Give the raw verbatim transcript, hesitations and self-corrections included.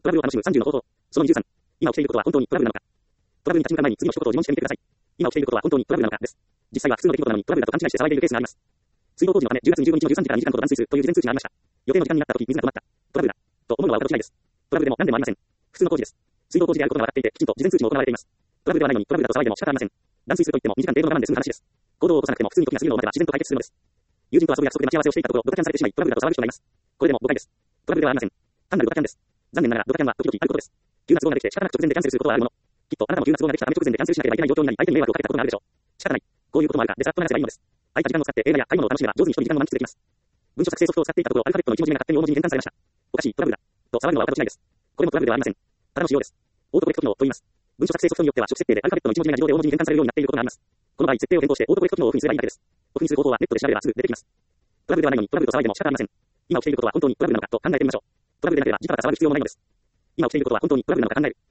トラブルを楽しむさんじゅうの方法。そのにじゅうさん。今起きていることは本当にトラブルなのか。トラブルに立ち向かう前に次の一言を自問してみてください。今起きていることは本当にトラブルなのかです。実際は普通の出来事なのにトラブルだと勘違いして騒いでいるケースがあります。水道工事のためじゅうがつにじゅうごにちのじゅうさんじからにじかんほど断水するという事前通知がありました。予定の時間になった時水が止まった。トラブルだ。と思うのは私ないです。トラブルでも何でもありません。普通の工事です。水道工事であることが分かっていて、きちんと事前通知も行われています。トラブルではないのにトラブルだと騒いでも仕方ありません。断水すると言ってもにじかん程度の我慢で済む話です。行動を起こさなくても普通に時が過ぎるのを待てば自然と解決するのです。友人と遊ぶ約束で待ち合わせをしていたところ、ドタキャンされてしまい、トラブルだと騒ぐ人がいます。これでも誤解です。トラブルではありません。単なるドタキャンです。残念ながらドタキャンは時々あることです。急な都合ができて仕方なく直前でキャンセルすることはあるもの。きっとあなたも急な都合ができたため直前でキャンセルしなければいけない状況になり、相手に迷惑をかけたことがあるでしょう。仕方ない。こういうこともあるから、でさっと流せばいいのです。空いた時間を使って映画や買い物を楽しめば上手に一人時間を満喫できます。文書作成ソフトを使っていたところ、アルファベットのいち文字目が勝手に大文字に変換されました。おかしい、トラブルだ。と騒ぐのは私ないです。これもトラブルではありません。ただの仕様です。オートコレクト機能と言います。文書作成ソフトによっては初設定でアルファベットのいち文字目が自動で大文字に変換されるようになっていることがあります。この場合、設定を変更してオートコレクト機能をオフにすればいいだけです。オフにする方法はネットで調べればすぐ出てきます。トラブルではないのにトラブルと騒いでも仕方ありません。今起きていることは本当にトラブルなのかと考えてみましょう。トラブルでなければ自ら騒ぐ必要もないのです。今起きていることは本当にトラブルなのか考える。